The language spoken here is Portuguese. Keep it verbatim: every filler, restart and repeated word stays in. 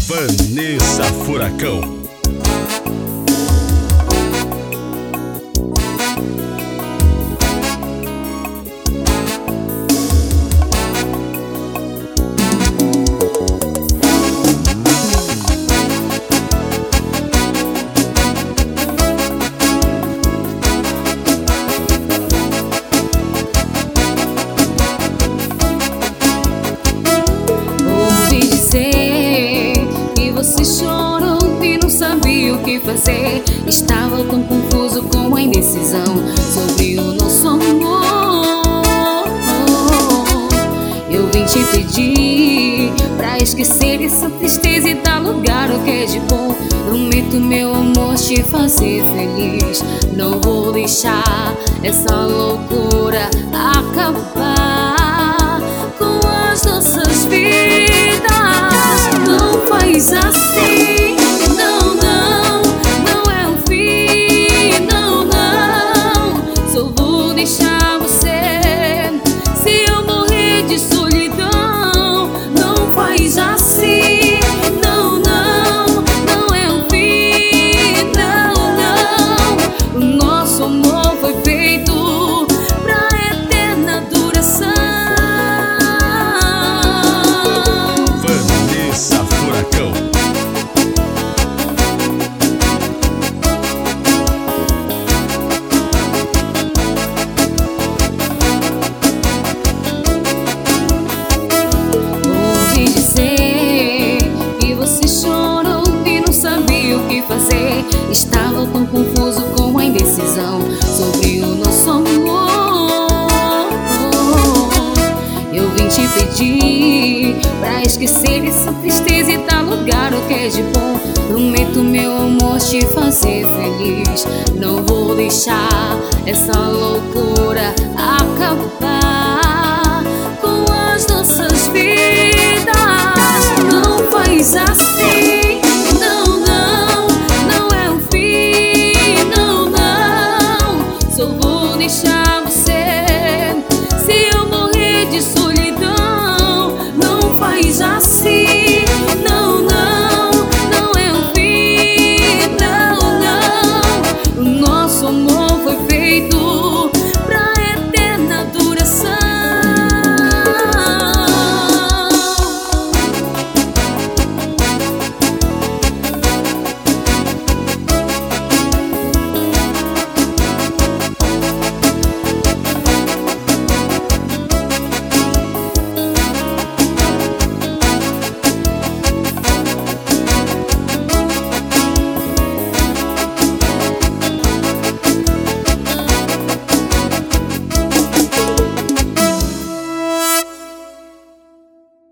Vanessa Furacão. E você chorou e não sabia o que fazer. Estava tão confuso com a indecisão sobre o nosso amor. Eu vim te pedir pra esquecer essa tristeza e dar lugar ao que é de bom. Prometo, meu amor, te fazer feliz. Não vou deixar essa loucura acabar com as nossas vidas. Não faz assim, não, não, não é o fim, não, não. Só vou deixar você se eu morrer de solidão. Não faz assim, não, não, não é o fim, não, não. O nosso amor foi feito pra eterna duração. Vanessa Furacão. Ouvi dizer que você chorou e não sabia o que fazer. Estava tão confuso com a indecisão sobre o nosso amor. Eu vim te pedir pra esquecer essa tristeza e dar lugar ao que é de bom. Prometo, meu amor, te fazer feliz. Não vou deixar essa loucura acabar.